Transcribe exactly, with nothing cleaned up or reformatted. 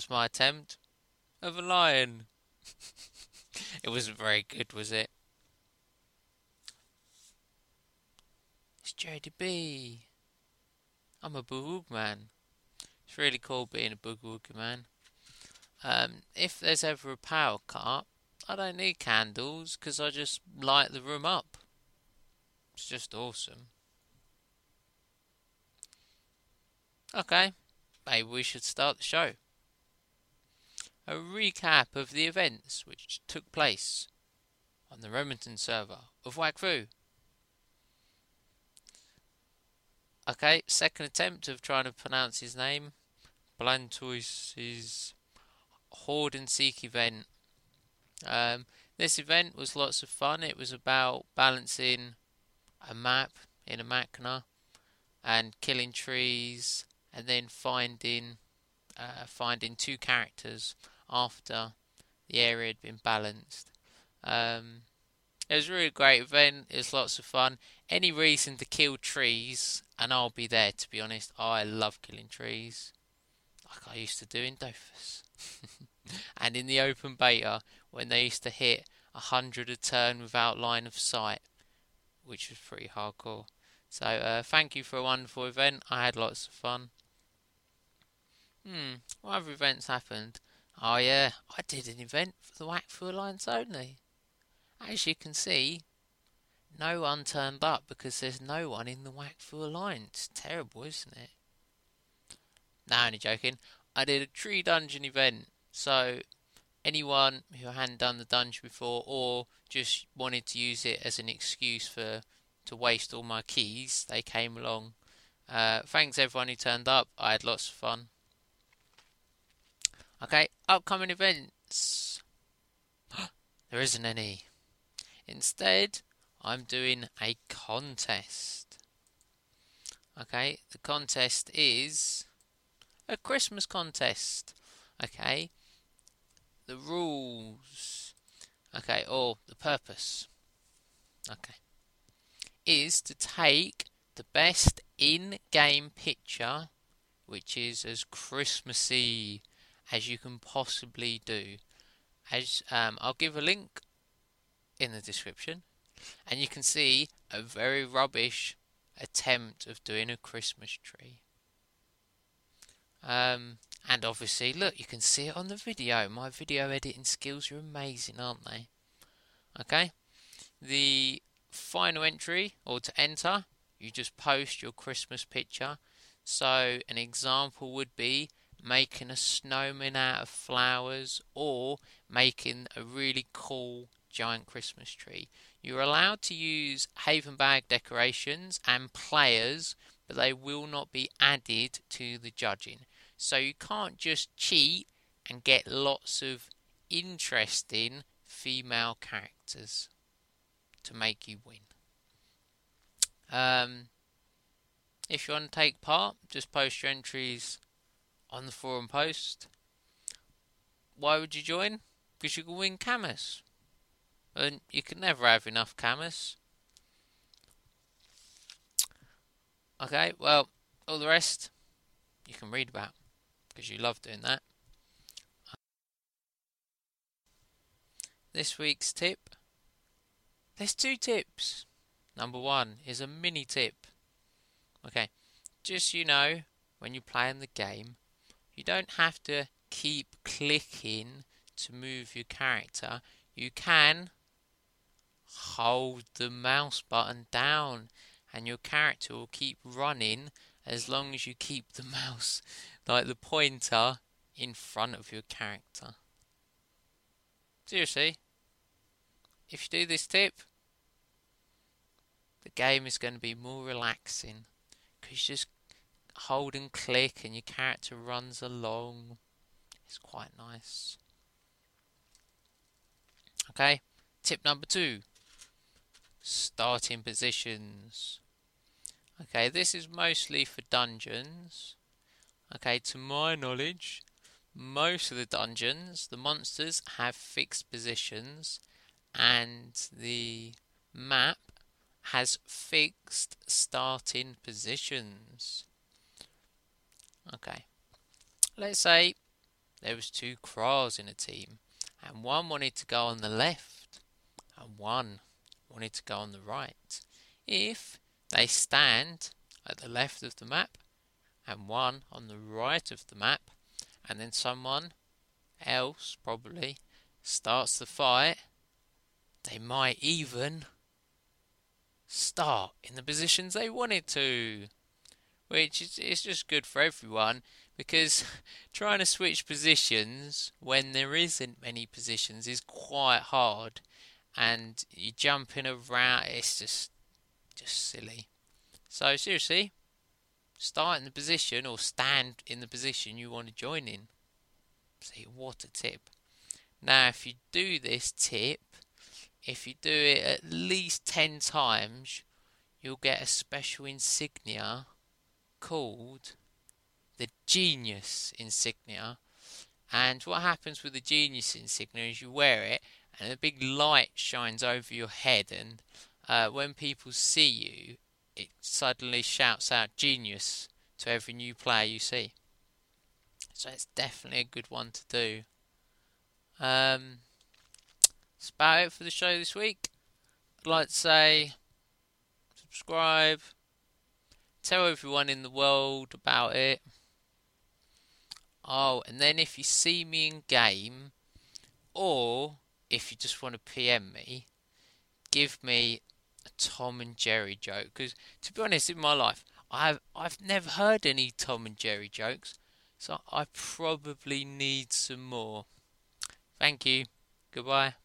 was my attempt of a lion. It wasn't very good, was it? It's J D B. I'm a boogie man. It's really cool being a boogie man. Um, if there's ever a power cut, I don't need candles because I just light the room up. It's just awesome. Okay, maybe we should start the show. A recap of the events which took place on the Remington server of Wakfu. Okay, second attempt of trying to pronounce his name. Blantois's Horde and Seek event. Um, this event was lots of fun. It was about balancing a map in a Machna and killing trees and then finding uh, finding two characters after the area had been balanced. Um, it was a really great event. It was lots of fun. Any reason to kill trees, and I'll be there, to be honest. I love killing trees, like I used to do in Dofus. And in the open beta, when they used to hit a hundred a turn without line of sight, which was pretty hardcore. So, uh, thank you for a wonderful event. I had lots of fun. Hmm, what other events happened? Oh yeah, I did an event for the Wakfu Alliance only. As you can see, no one turned up because there's no one in the Wakfu Alliance. Terrible, isn't it? Nah, only joking. I did a tree dungeon event, so anyone who hadn't done the dungeon before or just wanted to use it as an excuse for to waste all my keys, they came along. Uh, thanks everyone who turned up. I had lots of fun. Okay, upcoming events. There isn't any. Instead, I'm doing a contest. Okay, the contest is a Christmas contest. Okay, the rules. Okay, or the purpose. Okay, is to take the best in-game picture, which is as Christmassy as you can possibly do. As um, I'll give a link in the description, and you can see a very rubbish attempt of doing a Christmas tree. Um, and obviously, look, you can see it on the video. My video editing skills are amazing, aren't they? Okay. The final entry, or to enter, you just post your Christmas picture. So an example would be making a snowman out of flowers or making a really cool giant Christmas tree. You're allowed to use Haven Bag decorations and players, but they will not be added to the judging. So you can't just cheat and get lots of interesting female characters to make you win. Um, if you want to take part, just post your entries on the forum post. Why would you join? Because you can win Camus. And you can never have enough Camus. Okay, well, all the rest you can read about, because you love doing that. This week's tip. There's two tips. Number one is a mini tip. Okay, just so you know, when you're playing the game, you don't have to keep clicking to move your character. You can hold the mouse button down and your character will keep running as long as you keep the mouse, like the pointer, in front of your character. Seriously, if you do this tip, the game is going to be more relaxing because you just hold and click and your character runs along. It's quite nice. Okay, tip number two. Starting positions. Okay, this is mostly for dungeons. Okay, to my knowledge, most of the dungeons, the monsters have fixed positions and the map has fixed starting positions. Okay, let's say there was two Craws in a team, and one wanted to go on the left, and one wanted to go on the right. If they stand at the left of the map, and one on the right of the map, and then someone else probably starts the fight, they might even start in the positions they wanted to, which is it's just good for everyone, because trying to switch positions when there isn't many positions is quite hard, and you jumping around, it's just just silly. So seriously, start in the position or stand in the position you want to join in. See, what a tip. Now, if you do this tip, if you do it at least ten times, you'll get a special insignia called the Genius Insignia. And what happens with the Genius Insignia is you wear it and a big light shines over your head, and uh, when people see you, it suddenly shouts out Genius to every new player you see. So it's definitely a good one to do. Um, that's about it for the show this week. I'd like to say subscribe, tell everyone in the world about it. Oh, and then if you see me in game, or if you just want to P M me, give me a Tom and Jerry joke. Because to be honest, in my life, I've I've never heard any Tom and Jerry jokes, so I probably need some more. Thank you. Goodbye.